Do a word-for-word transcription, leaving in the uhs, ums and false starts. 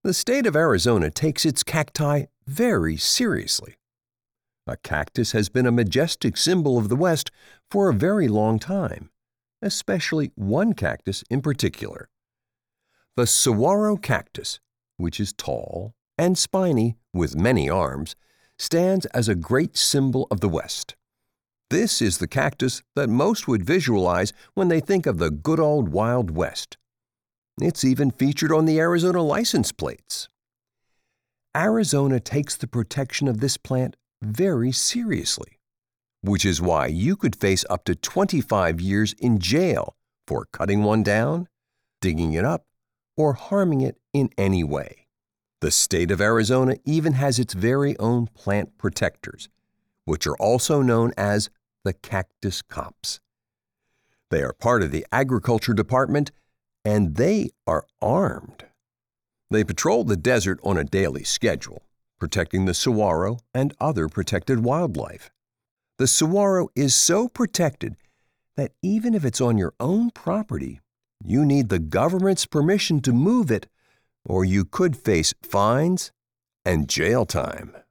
The state of Arizona takes its cacti very seriously. A cactus has been a majestic symbol of the West for a very long time, especially one cactus in particular. The saguaro cactus, which is tall and spiny with many arms, stands as a great symbol of the West. This is the cactus that most would visualize when they think of the good old Wild West. It's even featured on the Arizona license plates. Arizona takes the protection of this plant very seriously, which is why you could face up to twenty-five years in jail for cutting one down, digging it up, or harming it in any way. The state of Arizona even has its very own plant protectors, which are also known as the cactus cops. They are part of the Agriculture Department, and they are armed. They patrol the desert on a daily schedule, protecting the saguaro and other protected wildlife. The saguaro is so protected that even if it's on your own property, you need the government's permission to move it, or you could face fines and jail time.